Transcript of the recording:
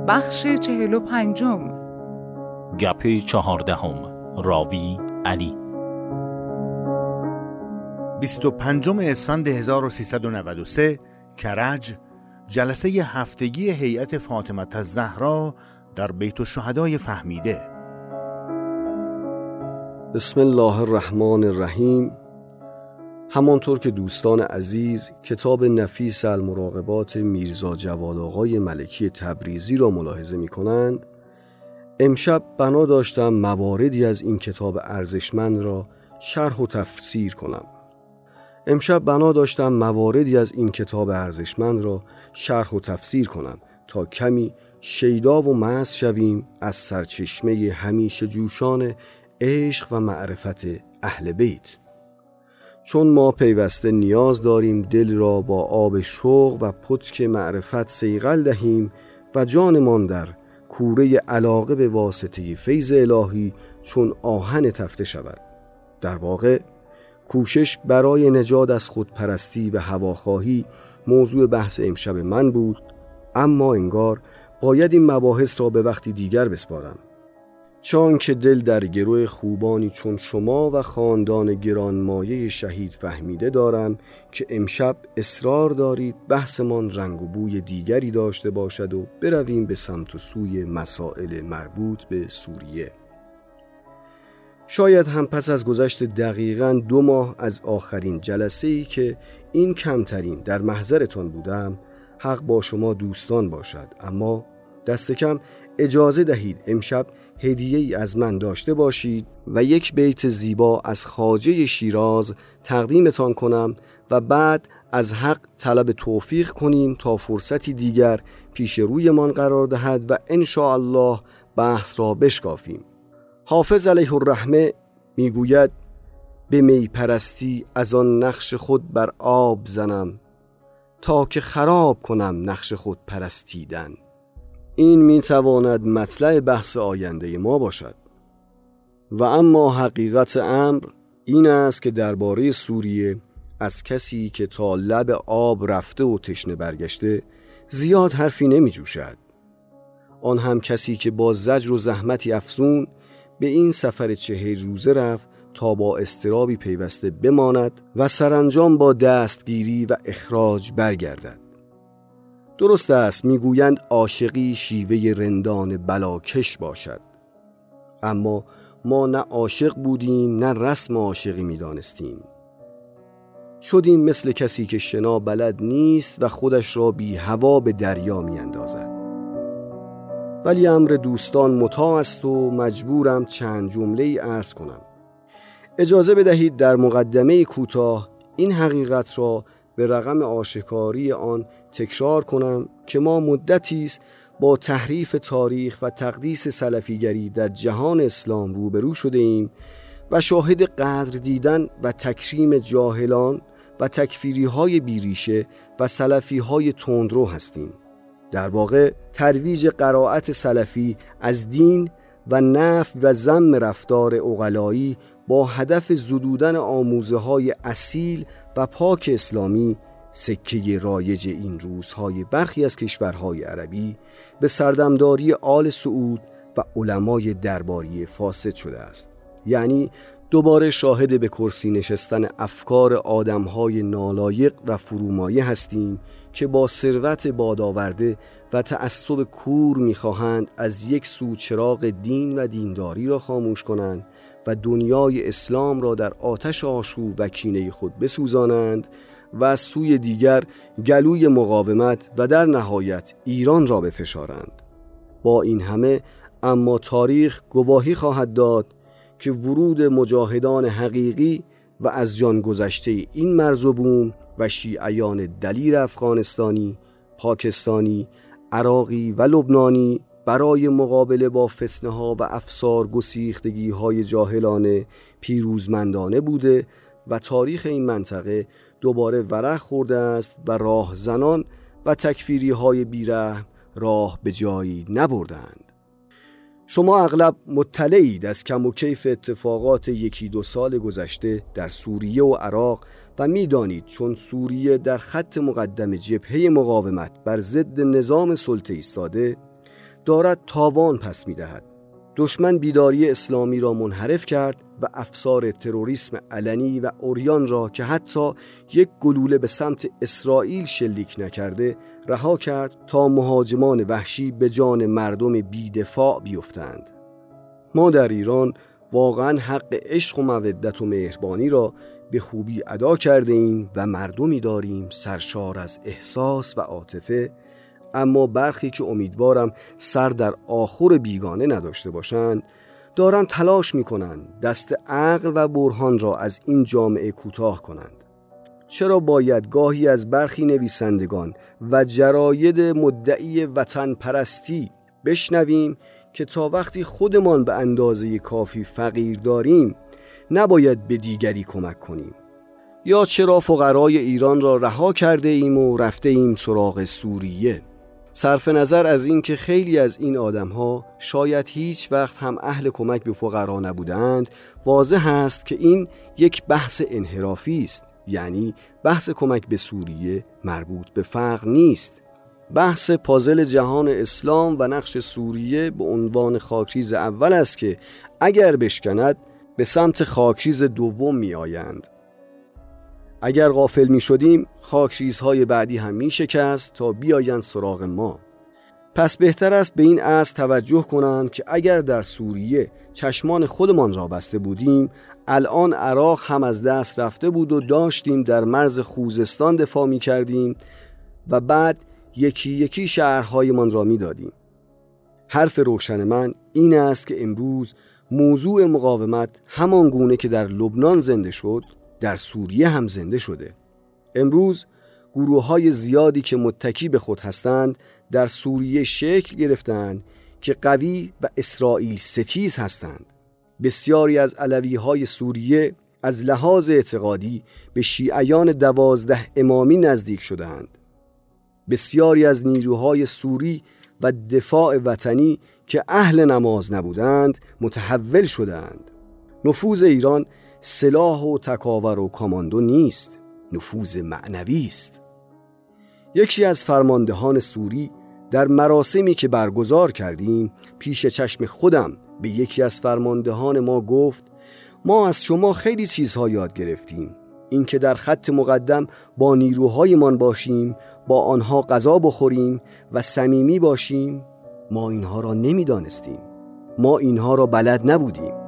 بخش 45. گپ 14. راوی علی. 25 اسفند 1393 کرج، جلسه هفتگی هیئت فاطمه الزهرا در بیت الشهدای فهمیده. بسم الله الرحمن الرحیم. همانطور که دوستان عزیز کتاب نفیس المراقبات میرزا جواد آقای ملکی تبریزی را ملاحظه می کنند، امشب بنا داشتم مواردی از این کتاب ارزشمند را شرح و تفسیر کنم تا کمی شیدا و مست شویم از سرچشمه همیشه جوشان عشق و معرفت اهل بیت. چون ما پیوسته نیاز داریم دل را با آب شوق و پتک معرفت صیقل دهیم و جانمان در کوره علاقه به واسطه فیض الهی چون آهن تفته شود. در واقع کوشش برای نجات از خودپرستی و هواخواهی موضوع بحث امشب من بود، اما انگار باید این مباحث را به وقتی دیگر بسپارم، چون که دل در گروه خوبانی چون شما و خاندان گرانمایه شهید فهمیده دارم که امشب اصرار دارید بحثمان رنگ و بوی دیگری داشته باشد و برویم به سمت و سوی مسائل مربوط به سوریه. شاید هم پس از گذشت دقیقاً 2 ماه از آخرین جلسه‌ای که این کمترین در محضرتان بودم حق با شما دوستان باشد، اما دست کم اجازه دهید امشب هدیه‌ای از من داشته باشید و یک بیت زیبا از خواجه شیراز تقدیمتان کنم و بعد از حق طلب توفیق کنیم تا فرصتی دیگر پیش رویمان قرار دهد و ان شاء الله بحث را بشکافیم. حافظ علیه الرحمه میگوید به می پرستی از آن نقش خود بر آب زنم تا که خراب کنم نقش خود پرستیدن. این میتواند مطلع بحث آینده ما باشد. و اما حقیقت امر این است که درباره سوریه از کسی که تا لب آب رفته و تشنه برگشته زیاد حرفی نمی جوشد. آن هم کسی که با زجر و زحمتی افزون به این سفر 40 روزه رفت تا با اضطرابی پیوسته بماند و سرانجام با دستگیری و اخراج برگردد. درست است میگویند عاشقی شیوه رندان بلاکش باشد، اما ما نه عاشق بودیم نه رسم عاشقی میدانستیم. شدیم مثل کسی که شنا بلد نیست و خودش را بی هوا به دریا میاندازد. ولی امر دوستان مطاع است و مجبورم چند جمله عرض کنم. اجازه بدهید در مقدمه کوتاه این حقیقت را به رغم آشکاری آن تکرار کنم که ما مدتی است با تحریف تاریخ و تقدیس سلفیگری در جهان اسلام روبرو شده ایم و شاهد قدر دیدن و تکریم جاهلان و تکفیری های بیریشه و سلفی های تندرو هستیم. در واقع ترویج قرائت سلفی از دین و نفی و ذم رفتار عقلایی با هدف زدودن آموزه های اصیل و پاک اسلامی، سکه رایج این روزهای برخی از کشورهای عربی به سردمداری آل سعود و علمای درباری فاسد شده است. یعنی دوباره شاهد به کرسی نشستن افکار آدمهای نالایق و فرومایه هستیم که با ثروت بادآورده و تعصب کور می‌خواهند از یک سو چراغ دین و دینداری را خاموش کنند و دنیای اسلام را در آتش آشوب و کینه خود بسوزانند و از سوی دیگر گلوی مقاومت و در نهایت ایران را بفشارند. با این همه اما تاریخ گواهی خواهد داد که ورود مجاهدان حقیقی و از جان گذشته این مرز و بوم و شیعیان دلیر افغانستانی، پاکستانی، عراقی و لبنانی برای مقابله با فتنه ها و افسار گسیختگی های جاهلانه پیروزمندانه بوده و تاریخ این منطقه دوباره ورق خورده است و راه زنان و تکفیری های بیرحم راه به جایی نبردند. شما اغلب مطلعید از کم و کیف اتفاقات 1-2 سال گذشته در سوریه و عراق و می‌دانید چون سوریه در خط مقدم جبهه مقاومت بر ضد نظام سلطه ایستاده، دارد تاوان پس می‌دهد. دشمن بیداری اسلامی را منحرف کرد و افسار تروریسم علنی و عریان را که حتی یک گلوله به سمت اسرائیل شلیک نکرده رها کرد تا مهاجمان وحشی به جان مردم بی‌دفاع بیفتند. ما در ایران واقعا حق عشق و مودت و مهربانی را به خوبی ادا کرده ایم و مردمی داریم سرشار از احساس و عاطفه، اما برخی که امیدوارم سر در آخور بیگانه نداشته باشند دارن تلاش میکنند دست عقل و برهان را از این جامعه کوتاه کنند. چرا باید گاهی از برخی نویسندگان و جراید مدعی وطن پرستی بشنویم که تا وقتی خودمان به اندازه کافی فقیر داریم نباید به دیگری کمک کنیم؟ یا چرا فقرای ایران را رها کرده ایم و رفته ایم سراغ سوریه؟ صرف نظر از این که خیلی از این آدم‌ها شاید هیچ وقت هم اهل کمک به فقرا نبودند، واضح است که این یک بحث انحرافی است. یعنی بحث کمک به سوریه مربوط به فقر نیست. بحث پازل جهان اسلام و نقش سوریه به عنوان خاکریز اول است که اگر بشکند به سمت خاکریز دوم می آیند. اگر غافل می شدیم خاکریزهای بعدی هم می شکست تا بیایند سراغ ما. پس بهتر است به این اصل توجه کنند که اگر در سوریه چشمان خودمان را بسته بودیم الان عراق هم از دست رفته بود و داشتیم در مرز خوزستان دفاع می کردیم و بعد یکی یکی شهرهایمان را می دادیم. حرف روشن من این است که امروز موضوع مقاومت همان گونه که در لبنان زنده شد در سوریه هم زنده شده. امروز گروه‌های زیادی که متکی به خود هستند در سوریه شکل گرفتند که قوی و اسرائیل ستیز هستند. بسیاری از علوی‌های سوریه از لحاظ اعتقادی به شیعیان 12 امامی نزدیک شدند. بسیاری از نیروهای سوری و دفاع وطنی که اهل نماز نبودند متحول شدند. نفوذ ایران سلاح و تکاور و کاماندو نیست، نفوذ معنوی است. یکی از فرماندهان سوری در مراسمی که برگزار کردیم پیش چشم خودم به یکی از فرماندهان ما گفت ما از شما خیلی چیزها یاد گرفتیم. این که در خط مقدم با نیروهایمان باشیم، با آنها غذا بخوریم و صمیمی باشیم، ما اینها را نمیدانستیم. ما اینها را بلد نبودیم.